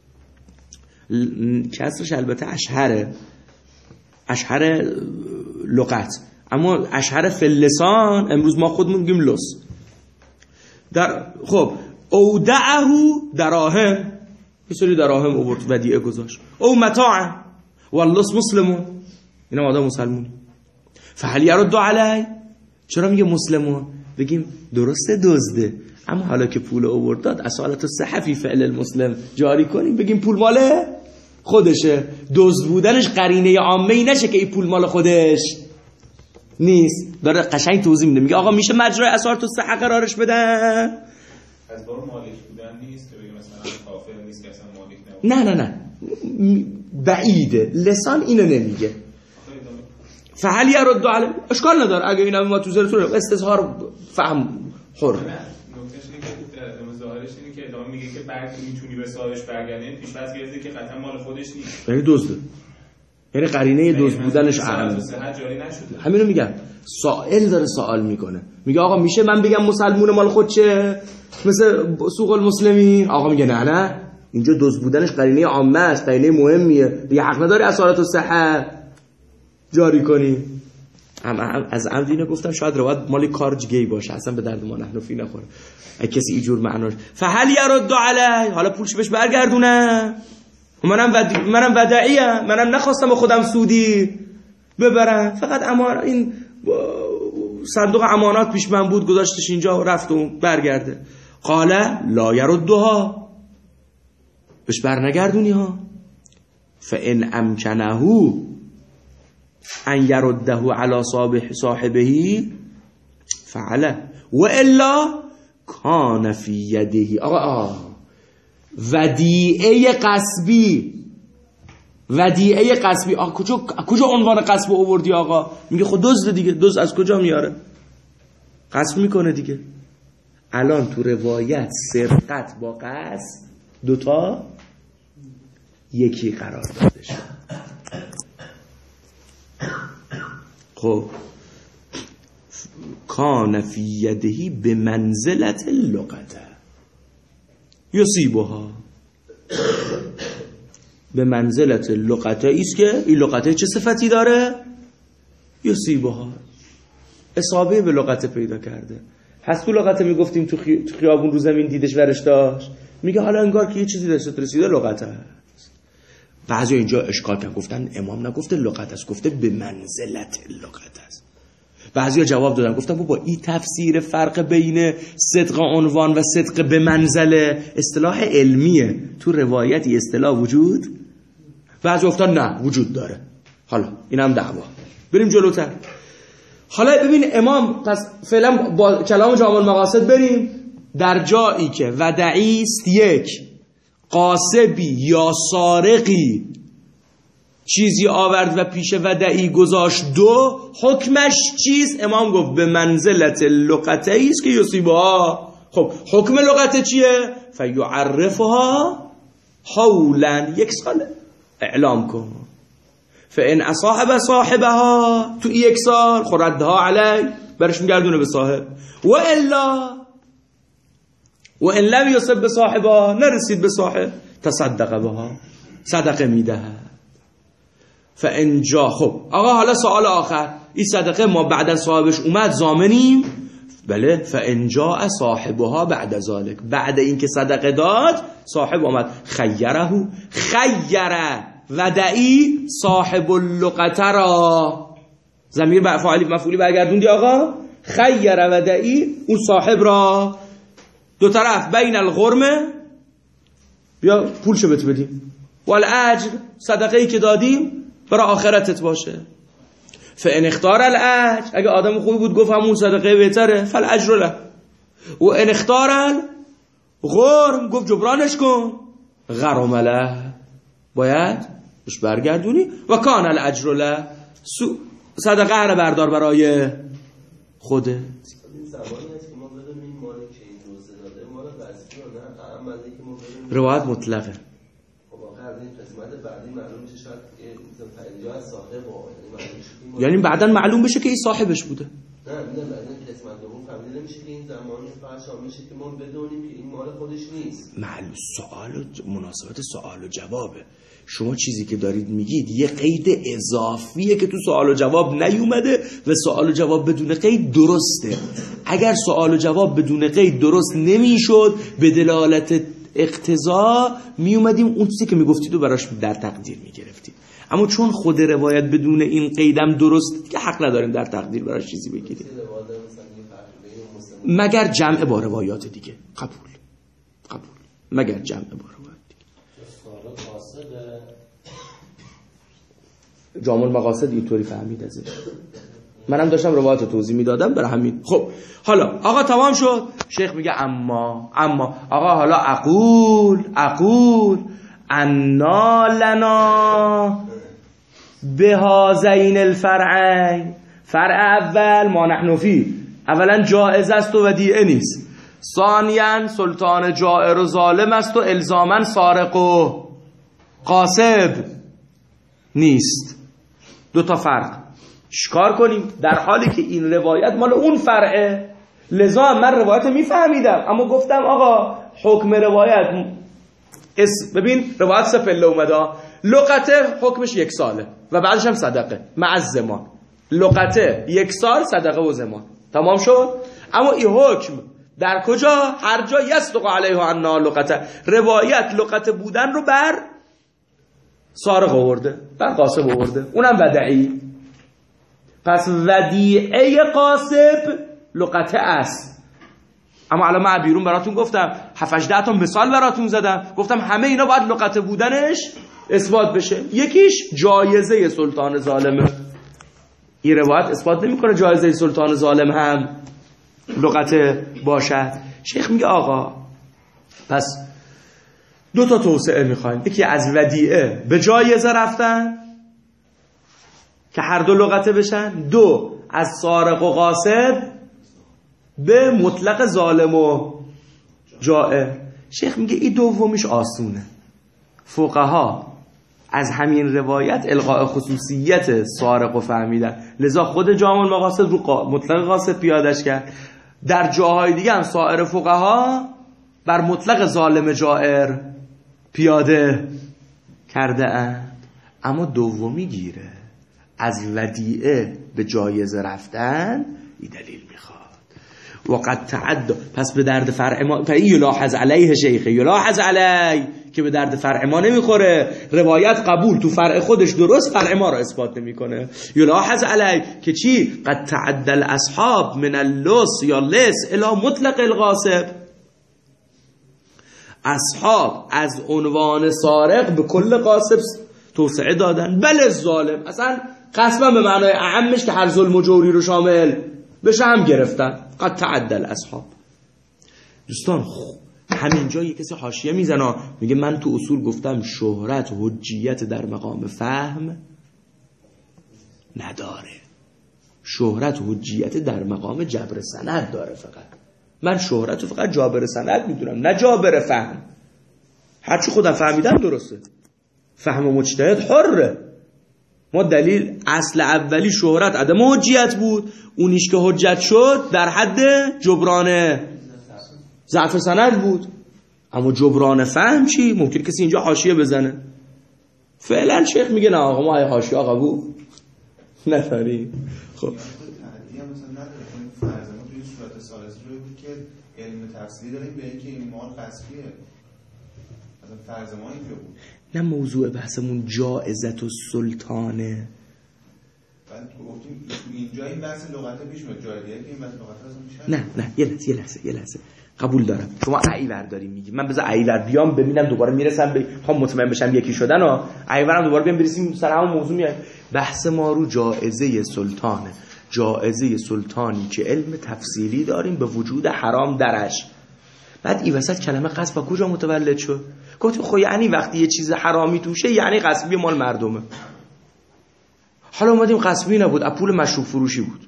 کسرش البته اشهره، اشهر لغت، اما اشهر فی اللسان امروز ما خودمون میگیم لص. در خب اودعه دراهم، یه سری دراهم آورد ودیعه گذاشت. او متاع واللص مسلمون، اینا آدم مسلمونی. فهل یرد علی، چرا میگه مسلمون؟ بگیم درسته دزده اما حالا که پول آورد داد اصالت الصحفی فعل المسلم جاری کنیم، بگیم پول مال خودشه. دزد بودنش قرینه عامه ای نشه که این پول مال خودش نیست. داره قشنگ توضیح میده، میگه آقا میشه مجرای اصالت الصحه قرارش بدن؟ از بارو مالک بودن نیست که بگیم مثلا کافر نیست که اصلا مالک نه نبود. نه نه بعیده، لسان اینو نمیگه. فهل یرد علی، اشکال نداره اگه اینم ما تو زرتون استظهار فهم حر. نکتهش اینه که ظاهرش اینه که ادامه میگه که برگ میتونی به صاحبش برگردی، پیش بس گرفته که قطعا مال خودش نیست، یعنی دزده، یعنی قرینه دزد بودنش اهم. همینو میگم. سائل داره سوال میکنه، میگه آقا میشه من بگم مسلمون مال خودشه مثل سوق المسلمین؟ آقا میگه نه نه، اینجا دزد بودنش قرینه عامه است، قرینه مهمیه دیگه، حق نداری اصالت الصحه جاری کنی. هم از عمد اینو گفتم شاید روایت مال کارج گی باشه، اصلا به درد ما نحنفی نخوره اگه کسی اینجور معناش. فهل یرد علی، حالا پولش بهش برگردونه. منم ود... منم ودعیم، منم نخواستم به خودم سودی ببرم، فقط اما این صندوق امانات پیش من بود گذاشتش اینجا و رفت و برگرده. قال لا یردها، بهش برنگردونی ها. فان امکنه ان یرده علی صاحبه فعله و الا کان فی یده. آقا آه ودیعه قصبی، ودیعه قصبی. آقا کجا کجا عنوان قصب آوردی آقا؟ میگه خود دزد دیگه، دزد از کجا میاره؟ قصب میکنه دیگه. الان تو روایت سرقت با قصب دوتا یکی قرار داده شد. خب کان فی یده به منزلت اللغته یصیبها، به منزلت لغته ایست که این لغته چه صفتی داره؟ یصیبها، اصابه به لغته پیدا کرده. پس تو لغته میگفتیم تو, خی... تو خیابون رو زمین دیدش ورش داشت، میگه حالا انگار که یه چیزی دست رسیده لغت است. بعضی اینجا اشکال کردن گفتن امام نگفته لغت است، گفته به منزلت لغت است. بعضیا جواب دادن گفتن بابا این تفسیر فرق بین صدق عنوان و صدق به منزله اصطلاح علمیه، تو روایتی اصطلاح وجود. بعضی گفتن نه وجود داره. حالا اینم دعوا. بریم جلوتر. حالا ببین امام پس فعلا با کلام جامع المقاصد بریم در جایی که ودعی است یک، قاسبی یا سارقی چیزی آورد و پیش ودعی گذاشت دو، حکمش چیز؟ امام گفت به منزلت لقطه‌ای است که یصیبها. خب حکم لغته چیه؟ فیعرفها حولا، یک سال اعلام کن. فان اصاحب صاحبها، تو یک سال خردها علی، برش میگردونه به صاحب. و الا و ان لم یصب به صاحبها، نرسید به صاحب، تصدق بها، صدقه میده. فانجا. خب آقا حالا سوال آخر، این صدقه ما بعد از صاحبش اومد ضامنیم؟ بله. فانجا صاحبها بعد ذلك، بعد اینکه صدقه داد صاحب اومد. خیره خیره ودعی صاحب اللقطه را، ضمیر به فاعلی مفعولی برگردوندی آقا. خیره ودعی اون صاحب را، دو طرف بین الغرمه، بیا پولشو بهت بدیم، والاجر صدقه ای که دادیم برای آخرتت باشه. فان اختار الاجر، اگه آدم خوبی بود گفت همون صدقه بهتره، فالاجر له. و ان اختار الغرم، گفت جبرانش کن، غرم له، باید بهش برگردونی. و کان الاجر له، صدقه رو بردار برای خودت. این زمانی هست که ما بدونیم این مالی که این روزه داده مال وظیفه یا نه، عملی که ما بدونیم روایت مطلقه. خب آخر از این قسمت بعدی معلوم میشه شاید اینجا از صاحب و یعنی بعداً معلوم بشه که این صاحبش بوده. نه میدونم بعداً قسمت دوم فهمیده میشه که این زمانی فرشا میشه که ما بدونیم که این مال خودش نیست. معلوم سوال و مناسبت سوال و جوابه. شما چیزی که دارید میگید یه قید اضافیه که تو سوال و جواب نیومده و سوال و جواب بدون قید درسته. اگر سوال و جواب بدون قید درست نمیشد به دلالت اقتضا میومدیم اون چیزی که میگفتید و براش در تقدیر میگرفتید. اما چون خود روایت بدون این قیدم درست که حق نداریم در تقدیر براش چیزی بگیریم مگر جمع با روایات دیگه. قبول قبول مگر جمع با روایات دیگه. جامع المقاصد اینطوری فهمید ازش. منم داشتم روایت توضیح میدادم برای همین. خب حالا آقا تمام شد. شیخ میگه اما اما آقا حالا اقول اقول انا لنا بهذین الفرعین، فرع اول ما نحن فی، اولا جائز است و ودیعه نیست. ثانیا سلطان جائر و ظالم است و الزاما سارق و قاصد نیست. دو تا فرق. شکار کنیم در حالی که این روایت مال اون فرعه، لذا من روایت میفهمیدم اما گفتم آقا حکم روایت اس ببین روایت سه پله اومده. لقطه حکمش یک ساله و بعدش هم صدقه مع الزمان. لقطه یک سال، صدقه و زمان. تمام شد. اما این حکم در کجا؟ هر جا یصدق علیه عنا لقطه، روایت لقطه بودن رو بر سارق آورده، بر قاسب آورده، اونم ودعی. پس ودیعه قاسب لقطه است. اما الان من بیرون براتون گفتم هفت هجده تا مثال براتون زدم، گفتم همه اینا باید لقطه بودنش اثبات بشه. یکیش جایزه سلطان ظالمه. این روایت اثبات نمیکنه جایزه سلطان ظالم هم لقطه باشد. شیخ میگه آقا پس دو تا توسعه میخوایم. یکی از ودیعه به جایزه رفتن که هر دو لقطه بشن، دو از سارق و غاصب به مطلق ظالم و جائر. شیخ میگه این دومیش آسونه. فقها از همین روایت الغاء خصوصیت سارق و فهمیدن، لذا خود جامع المقاصد رو قا... مطلق غاصب پیادش کرد. در جاهای دیگه هم سایر فقها بر مطلق ظالم جائر پیاده کرده اند. اما دومی گیره از ودیعه به جایزه رفتن این دلیل میخواد. وقد تعد، پس به درد فرع ما پس یلاحظ علیه شیخه، یلاحظ علیه که به درد فرع ما نمیخوره. روایت قبول تو فرع خودش درست، فرع ما رو اثبات نمیکنه. یلاحظ علیه که چی؟ قد تعد الاصحاب من اللص یا لص الی مطلق الغاصب، اصحاب از عنوان سارق به کل غاصب توسعه دادن. بله ظالم، اصلا قسما به معنای اعمش که هر ظلم و جوری رو شامل بشه هم گرفتن. قد تعدل اصحاب. دوستان همینجا یه کسی حاشیه میزنه میگه من تو اصول گفتم شهرت حجیت در مقام فهم نداره، شهرت حجیت در مقام جبر سند داره. فقط من شهرت رو فقط جابر سند میدونم، نه جابر فهم. هرچی خودم فهمیدم درسته، فهم و مجتهد حره. ما دلیل اصل اولی شهرت عدم حجیت بود، اونیش که حجت شد در حد جبران ضعف سند بود. اما جبران فهم چی؟ ممکن کسی اینجا حاشیه بزنه. فعلا شیخ میگه نه آقا ما های حاشیه قبول نداریم. خب تعدیه مثلا نداره، فرض ما توی صورت ثالث روی بود که علم تفسیری داریم به اینکه این مال قصبیه، مثلا فرض ما اینجا بود. نه موضوع بحثمون جائزت و سلطانه. بعد گفتیم اینجا این بحث لغت پیش میاد، جای دیگه که این بحث لغت اصلا میشه. نه نه یه لحظه یه لحظه یه لحظه قبول دارم شما ایور داری میگی، من بذار ایور بیام ببینم دوباره میرسم به هم مطمئن بشم یکی شدن ها، ایورم دوباره بیام برسیم سر همون موضوع میاد. بحث ما رو جائزه سلطانه، جائزه سلطانی که علم تفصیلی داریم به وجود حرام درش. بعد این وسط کلمه غصب از کجا متولد شد؟ گفتیم خب یعنی وقتی یه چیز حرامی توشه یعنی غصبی مال مردمه. حالا اومدیم غصبی نبود، از پول مشروب فروشی بود.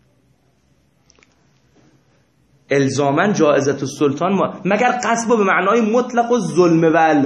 الزاماً جائزت السلطان ما مگر غصب به معنای مطلق و ظلم ول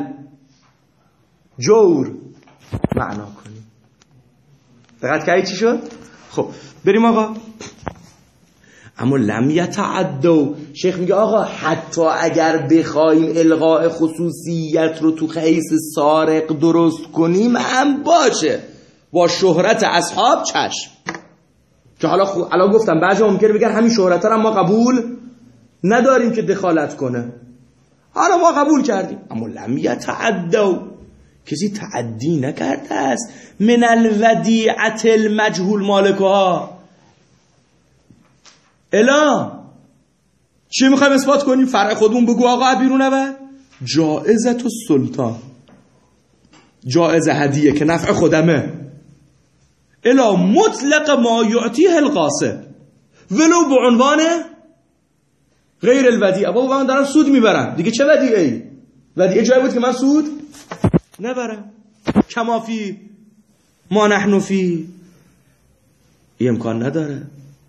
جور معنا کنیم. دقت کردی چی شد؟ خب بریم آقا. اما لم یتعدوا، شیخ میگه آقا حتی اگر بخوایم الغاء خصوصیت رو تو حیث سارق درست کنیم هم باشه با شهرت اصحاب چشم. که حالا خو... الان گفتم بعضی ممکنه بگن همین شهرت رو ما قبول نداریم که دخالت کنه، حالا ما قبول کردیم. اما لم یتعدوا، کسی تعدی نکرده است من الودیعة المجهول مالکها. الا چی میخوایم اثبات کنیم؟ فرع خودمون بگو آقا بیرون نبر. جائزت السلطان، جائزه هدیه که نفع خودمه. الا مطلق ما یعطیه القاصب ولو به عنوان غیر الودیعه. بابا من دارم سود میبرم دیگه، چه ودیعه ای؟ ودیعه جایی بود که من سود نبرم. کما فی ما نحن فی، این امکان نداره.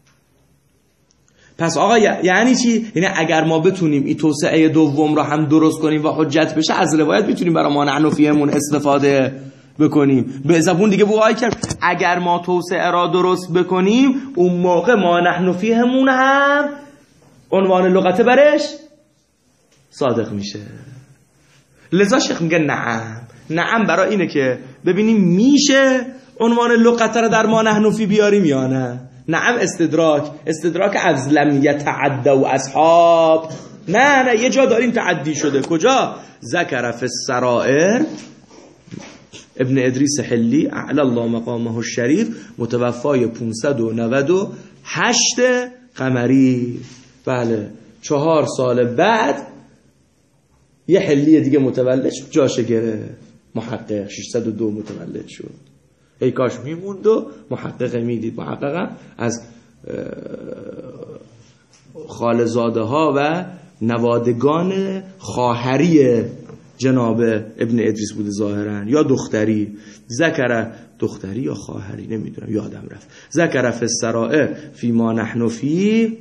پس آقا یعنی چی؟ یعنی اگر ما بتونیم این توسعه دوم را هم درست کنیم و حجت بشه، از روایت میتونیم برای ما نحن فیهمون استفاده بکنیم. به زبون دیگه بوهای کرد اگر ما توسعه را درست بکنیم اون موقع ما نحن فیهمون هم عنوان لغت برش صادق میشه. لذا شیخ میگه نعم. نعم برای اینه که ببینیم میشه عنوان لغت را در ما نحن فی بیاریم یا نه. نعم استدراک، استدراک از لم یتعدوا اصحاب. نه نه یه جا داریم تعدی شده. کجا؟ ذکر فی السرائر ابن ادریس حلی اعلی الله مقامه الشریف، متوفای پانصد و نود و هشت قمری. بله چهار سال بعد یه حلی دیگه متولد شد، جاشه گرفت. محقق ششصد و دو متولد شد. ای کاش میموند و محقق میدید. محققا از خالزاده ها و نوادگان خواهری جناب ابن ادریس بوده ظاهرا، یا دختری. ذکر دختری یا خواهری نمیدونم یادم رفت. ذکر فی السرائر فی ما نحن فی،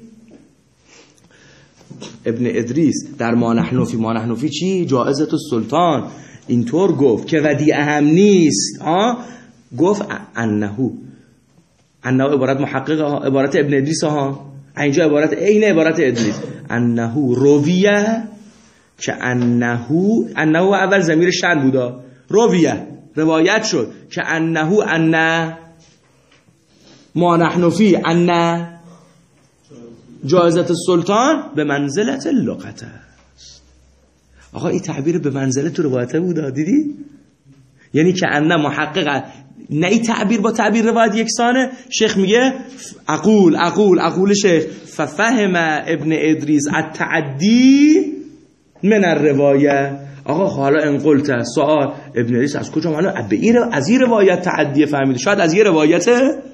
ابن ادریس در ما نحن فی ما نحن فی چی؟ جائزت السلطان. اینطور گفت که ودیعه هم نیست. ها گفت انهو، انهو عبارت محقق ها، عبارت ابن ادریس ها، اینجا عبارت عین عبارت ادریس. انهو رویه که انهو، انهو اول ضمیر شأن بودا، رویه روایت شد که انهو ان ما نحن فی ان جایزت السلطان به منزلت اللغت است. آقا این تعبیر به منزلت تو روایته بود، دیدی؟ یعنی که ان محقق نه این تعبیر با تعبیر روایت یکسانه. شیخ میگه اقول اقول اقول شیخ ففهم ابن ادریس التعدی من الروایه. آقا حالا ان قلت سوال ابن ادریس از کجا معلومه از این روایت تعدی فهمیده؟ شاید از یه روایت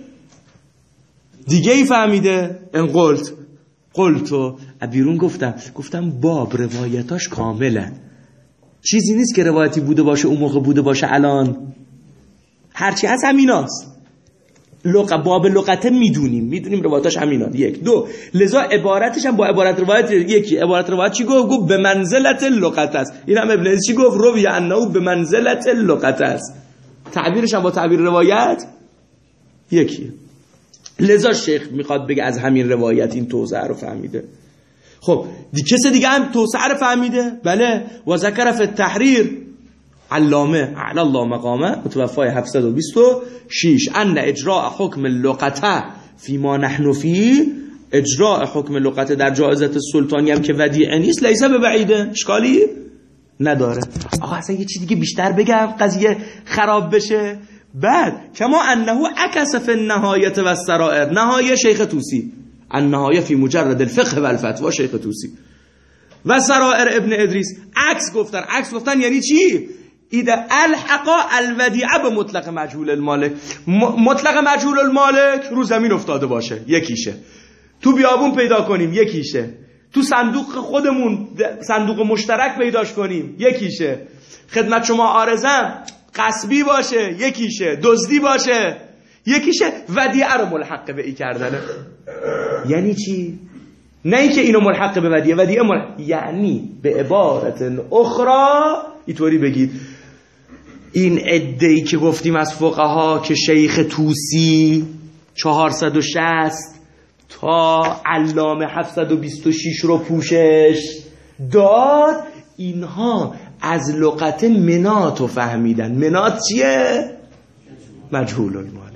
دیگه ای فهمیده. ان قلت قلتو بیرون گفتم گفتم باب روایتاش کاملا چیزی نیست که روایتی بوده باشه اون موقع بوده باشه الان، هرچی هست همیناست. لغت باب لغته میدونیم میدونیم روایتاش همیناست. یک دو لذا عبارتش هم با عبارت روایت یکی. عبارت روایت چی گفت؟ گفت به منزلت لغت است. این هم ابن ادریس چی گفت؟ روی انه به منزلت لغت است. تعبیرش هم با تعبیر روایت یکی. لذا شیخ میخواد بگه از همین روایت این توسعه رو فهمیده. خب دی کسی دیگه هم توسعه رو فهمیده؟ بله. و ذکر فی التحریر علامه اعلی الله مقامه متوفای هفتصد و بیست و شش ان اجراء حکم اللغته فی ما نحن فی، اجراء حکم لغته در جایزت السلطانی هم که ودیعه نیست لیسه به بعیده، اشکالی نداره. آقا اصلا یه چیز دیگه بیشتر بگم قضیه خراب بشه. بعد کما انه عکس فی النهایه و السرائر، نهایه شیخ طوسی، النهایه فی مجرد الفقه و الفتوا شیخ طوسی و سرائر ابن ادریس عکس گفتن. عکس گفتن یعنی چی؟ ایده الحقا الودیعه به مطلق مجهول المالک. مطلق مجهول المالک رو زمین افتاده باشه یکیشه، تو بیابون پیدا کنیم یکیشه، تو صندوق خودمون صندوق مشترک پیداش کنیم یکیشه، خدمت شما عارضم غصبی باشه یکیشه، دزدی باشه یکیشه، ودیعه رو ملحق به ای کردنه. یعنی چی؟ نه اینکه اینو ملحق به ودیعه، ودیعه ملحق یعنی به عبارت اخرى اینطوری بگید این عده‌ای که گفتیم از فقها که شیخ طوسی چهارصد و شصت تا علامه هفتصد و بیست و شش رو پوشش داد، اینها از لغت منات رو فهمیدن. منات چیه؟ مجهول المالک.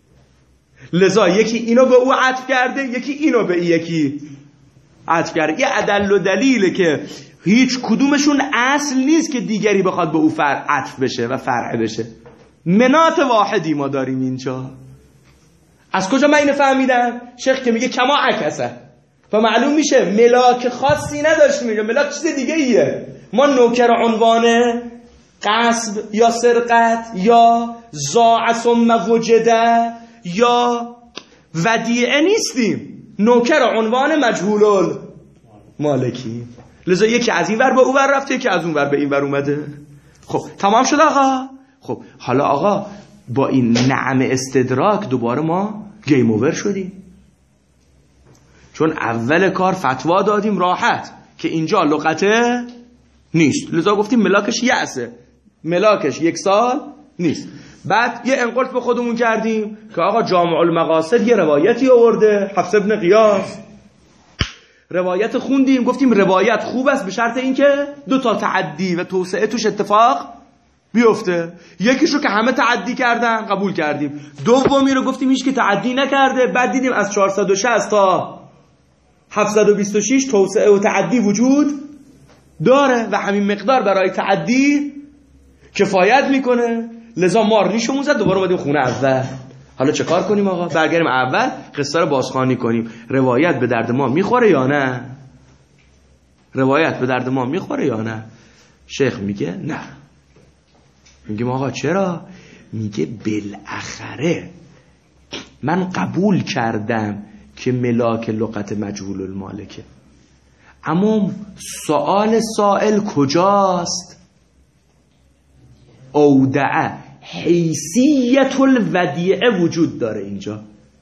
لذا یکی اینو به او عطف کرده، یکی اینو به یکی عطف کرده. یه عدل و دلیله که هیچ کدومشون اصل نیست که دیگری بخواد به او فرع عطف بشه و فرع بشه. منات واحدی ما داریم اینجا. از کجا من اینو فهمیدم؟ شیخ که میگه کما عکسه و معلوم میشه ملاک خاصی نداشت. میگه ملاک چیز دیگه ایه. ما نوکر عنوانه غصب یا سرقت یا ضاع ثم وجده یا ودیعه نیستیم، نوکر عنوان مجهول مالکی. لذا یکی از این ور به اون ور رفته، یکی از اون ور به این ور اومده. خب تمام شد آقا. خب حالا آقا با این نعم استدراک دوباره ما گیم اوور شدیم، چون اول کار فتوا دادیم راحت که اینجا لغته نیست، لذا گفتیم ملاکش یعسه، ملاکش یک سال نیست. بعد یه انقلت به خودمون کردیم که آقا جامع المقاصد یه روایتی آورده، حفص ابن قیاس روایت خوندیم، گفتیم روایت خوب است به شرط اینکه دو تا تعدی و توسعه توش اتفاق بیفته. یکیشو که همه تعدی کردن قبول کردیم، دومی رو گفتیم هیچ که تعدی نکرده. بعد دیدیم از چهارصد و شصت تا هفتصد و بیست و شش توسعه و تعدی وجود داره و همین مقدار برای تعدی کفایت میکنه. لذا مار ریشمون زد، دوباره اومدیم خونه اول. حالا چه کار کنیم آقا؟ برگردیم اول قصه رو بازخوانی کنیم. روایت به درد ما میخوره یا نه؟ روایت به درد ما میخوره یا نه؟ شیخ میگه نه. میگیم آقا چرا؟ میگه بالاخره من قبول کردم که ملاک لغت مجهول المالکه، اما سوال سائل کجاست؟ اودعه حیثیت الودیعه وجود داره اینجا.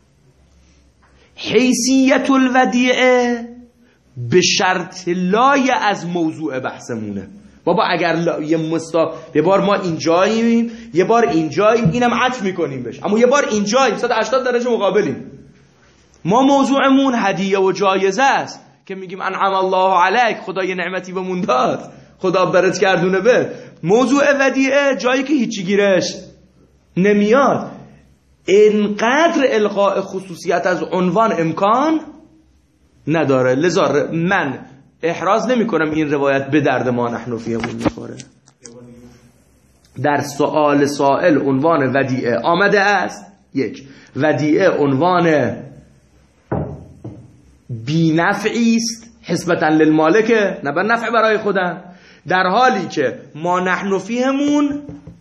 حیثیت الودیعه به شرط لای از موضوع بحثمونه. بابا اگر یه مستا یه بار ما اینجاییم یه بار اینجاییم اینم عطف میکنیم بهش، اما یه بار اینجاییم صد و هشتاد درجه مقابلیم. ما موضوعمون هدیه و جایزه است که میگیم انعم الله علیک، خدا یه نعمتی بهمون داد، خدا برت گردونه به. موضوع ودیعه جایی که هیچی گیرش نمیاد. اینقدر القاء خصوصیت از عنوان امکان نداره. لذا من احراز نمی کنم این روایت به درد ما نحن فیهمون میخوره. در سؤال سائل عنوان ودیعه آمده است. یک، ودیعه عنوان بی نفعی است حسبتا للمالک، نه بر نفع برای خودم، در حالی که ما نحن فیهمون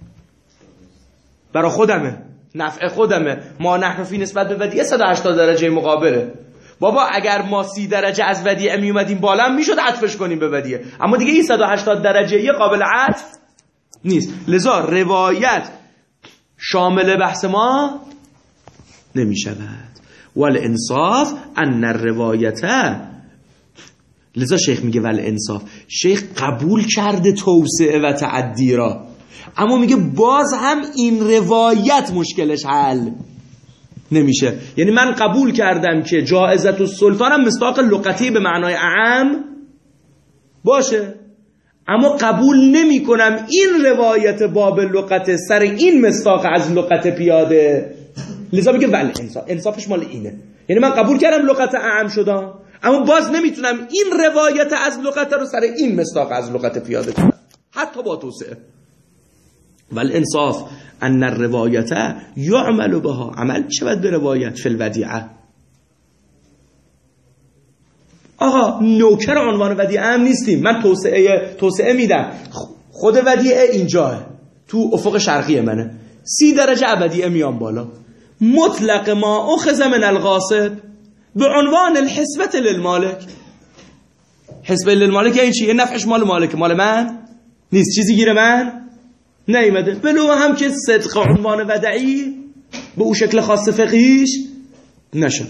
برای خودمه، نفع خودمه. ما نحن فی نسبت به ودیعه صد و هشتاد درجه مقابله. بابا اگر ما سی درجه از ودیعه می اومدیم بالا میشد عطفش کنیم به ودیعه، اما دیگه این صد و هشتاد درجه یه قابل عطف نیست. لذا روایت شامل بحث ما نمی شود. والانصاف ان الروایت، لذا شیخ میگه والانصاف، شیخ قبول کرده توسعه و تعدی را، اما میگه باز هم این روایت مشکلش حل نمیشه. یعنی من قبول کردم که جائزت السلطان هم مصداق لغتی به معنای اعم باشه، اما قبول نمی کنم این روایت باب لغت سر این مصداق از لغت پیاده. لذا میگه ولی انصاف، انصافش مال اینه. یعنی من قبول کردم لغت اعم شدم، اما باز نمیتونم این روایت از لغت رو سر این مصداق از لغت پیاده کنم حتی با توسعه. ولی انصاف ان الروایت یعمل بها، عمل شود به روایت فی الودیعه. آقا نوکر عنوان ودیعه هم نیستیم. من توسعه توسعه میدم. خود ودیعه اینجاه تو افق شرقی منه، سی درجه ودیعه میام بالا. مطلق ما اخذ من الغاصب به عنوان الحسبة للمالک. حسبه للمالک یعنی چی؟ نفعش مال مالک، مال من نیست، چیزی گیر من نیامده. بلو هم که صدق عنوان ودعی به او شکل خاص فقهیش نشود.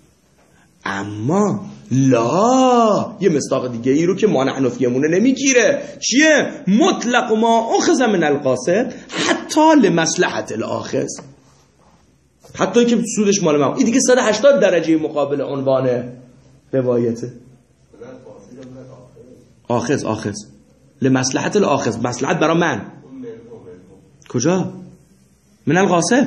اما لا، یه مصداق دیگه ای رو که ما نحن فیهمونه نمیگیره. چیه؟ مطلق ما اخذ من القاصد حتی لمصلحت الاخذ، حتی که سودش مال من. این دیگه صد و هشتاد درجه مقابل عنوان روایته. آخذ آخذ لمصلحت الاخذ، مصلحت برای من. کجا؟ من القاصد.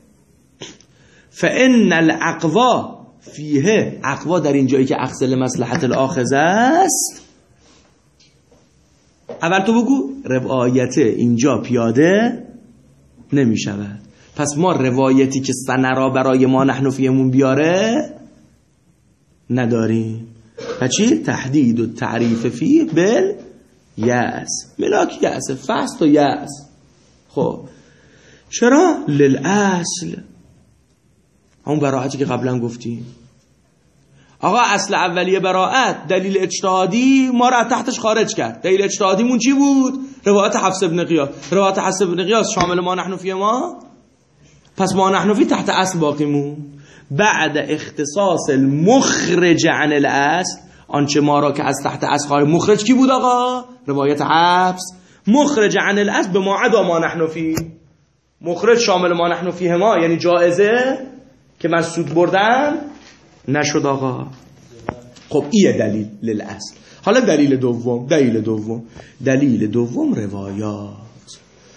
فان الاقوا فیه، اقوا در این جایی که اخذ لمصلحت الاخذ است. اول تو بگو روایت اینجا پیاده نمی شود. پس ما روایتی که سنرا برای ما نحن فیهمون بیاره نداریم. پس چی؟ تحدید و تعریف فیه بل یأس، ملاک یأس، فست و یأس. خب چرا؟ للاصل، همون براعتی که قبلا گفتیم. آقا اصل اولیه براعت دلیل اجتهادی ما را تحتش خارج کرد. دلیل اجتهادیمون چی بود؟ روایت حفص بن غیاث. روایت حفص بن غیاث شامل ما نحن فیه ما، پس ما نحن فی تحت اصل باقیمون. بعد اختصاص المخرج عن الاصل، آنچه ما را که از تحت اصل خارج، مخرج کی بود آقا؟ روایت حفص. مخرج عن الاصل به ما عدا ما نحن فی، مخرج شامل ما نحن فیه ما یعنی جائزه که من سود بردم نشد آقا. خب این دلیل للاصل. حالا دلیل دوم، دلیل دوم دلیل دوم روایات.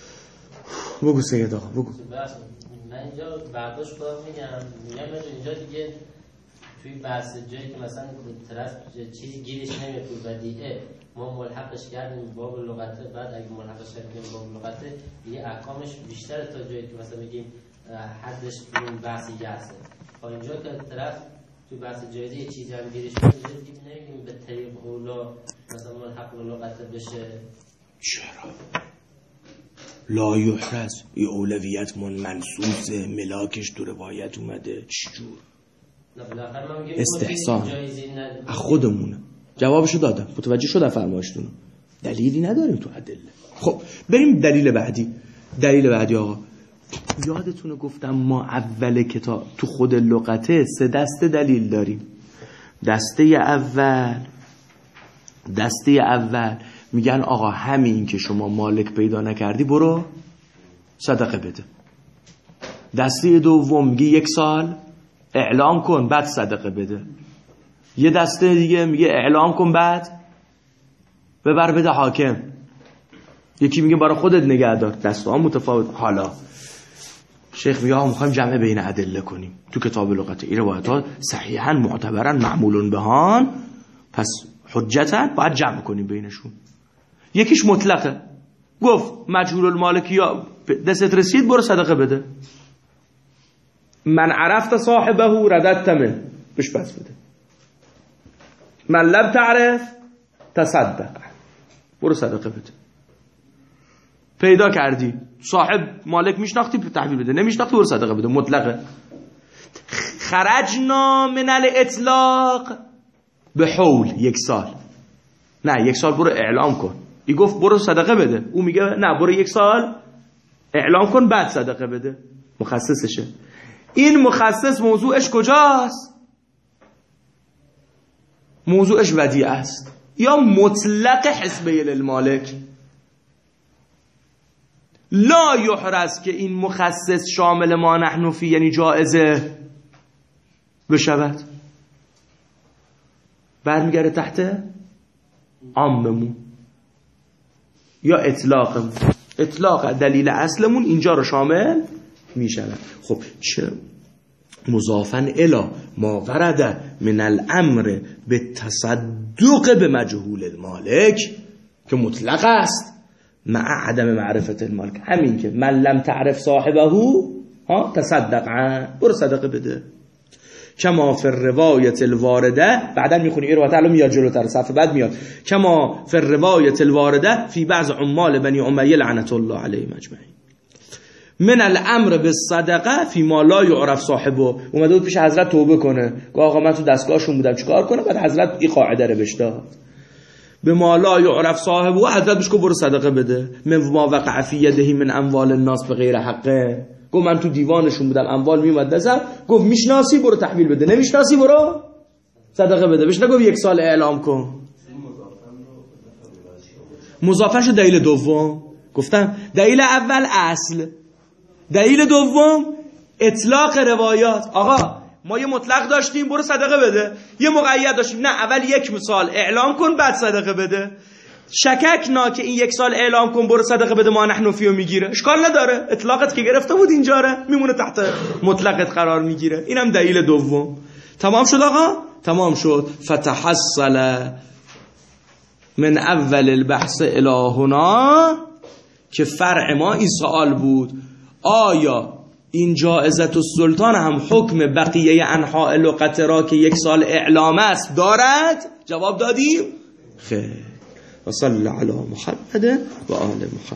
بگو سید آقا بگو. من اینجا برداشت کنم میگم میگم اینجا دیگه توی بحث جایی که مثلا طرف چیزی گیرش نمیاد تو ودیعه، ما ملحقش کردیم باب لغته، بعد اگه ملحقش کردیم باب لغته دیگه احکامش بیشتره تا جایی که مثلا بگیم حدش تو بحث یأسه. تا اینجا که طرف تو بحث جایزه یه چیزی هم گیرش میاد دیگه نمیگیم به طریق اولا مثلا ملحق لغته بشه. چرا؟ لا یحرز، این اولویت من منصوصه، ملاکش تو روایت اومده. چجور؟ استحسان خودمونه. جوابشو دادم، متوجه شدم فرمایشتون. دلیلی نداریم تو ادله. خب بریم دلیل بعدی. دلیل بعدی آقا یادتونه گفتم ما اول کتاب تو خود لغته سه دسته دلیل داریم. دسته اول دسته اول میگن آقا همین که شما مالک پیدا نکردی برو صدقه بده. دسته دوم میگه یک سال اعلام کن بعد صدقه بده. یه دسته دیگه میگه اعلام کن بعد ببر بده حاکم. یکی میگه برای خودت نگه دار. دسته ها متفاوت. حالا شیخ میگه میخوایم جمع بین ادله کنیم تو کتاب لغت. این روایت ها صحیحاً معتبراً معمولون بهان، پس حجتاً باید جمع کنیم بینشون. یکیش مطلقه، گفت مجهول المالکی یا دست رسید برو صدقه بده. من عرفت صاحبه رددت من، بهش بس بده. من لم تعرف تصدق، برو صدقه بده. پیدا کردی صاحب مالک میشناختی تحویل بده، نمیشناختی برو صدقه بده، مطلقه. خرجنا من الاطلاق به حول، یک سال. نه یک سال برو اعلام کن. ای گفت برو صدقه بده، او میگه نه برو یک سال اعلام کن بعد صدقه بده. مخصصشه. این مخصص موضوعش کجاست؟ موضوعش ودیعه است یا مطلق حسبه للمالک. لا یحرز که این مخصص شامل ما نحن فی، یعنی جائزه بشود، برمیگره تحت عاممون یا اطلاقمون. اطلاق دلیل اصلمون اینجا رو شامل میشود. خب چه مضافن الی ما ورد من الامر به تصدق به مجهول المالک که مطلق است مع عدم معرفت المالک. همین که من لم تعرف صاحبه ها تصدق عنه، برو صدقه بده. کما فی الروایت الوارده، بعدا میخونی این روایت الان میاد جلوتر صفحه بعد میاد. کما فی الروایت الوارده فی بعض عمال بنی امیه لعنت الله علیهم اجمعین من الامر بالصدقه فی ما لا یعرف صاحبه. اومده بود پیش حضرت توبه کنه، گفت آقا من تو دستگاهشون بودم چیکار کنم؟ بعد حضرت این قاعده رو بهش داد، به ما لا یعرف صاحبه. حضرت بهش گفت برو صدقه بده. من ما وقع فی یده من اموال الناس به غیر حقه. گفت من تو دیوانشون بودم اموال میومد دستم، گفت میشناسی برو تحویل بده، نمیشناسی برو صدقه بده. بهش نگفت یک سال اعلام کن. مضافه شو دلیل دوم. گفتم دلیل اول اصل، دلیل دوم اطلاق روایات. آقا ما یه مطلق داشتیم برو صدقه بده، یه مقید داشتیم نه اول یک سال اعلام کن بعد صدقه بده. شکک نا که این یک سال اعلام کن برو صدقه بده ما نحن فیو میگیره، اشکال نداره، اطلاقت که گرفته بود اینجا ره میمونه تحت مطلقت قرار میگیره. اینم دلیل دوم. تمام شد آقا؟ تمام شد. فتحصل من اول البحث الی هنا که فرع ما این سوال بود آیا این جائزت السلطان هم حکم بقیه انحاء لغت را که یک سال اعلام است دارد؟ جواب دادیم خیر. و صلی علی محمد و آل محمد.